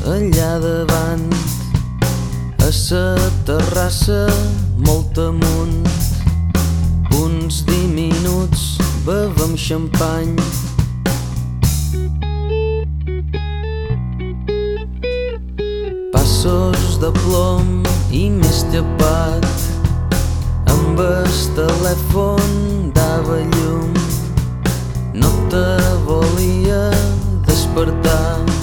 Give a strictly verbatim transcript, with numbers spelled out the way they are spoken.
allà davant, a sa terrassa molt amunt, uns diminuts bevem xampany. Passos de plom i més llepat, amb el telèfon dava llum. No te volia despertar,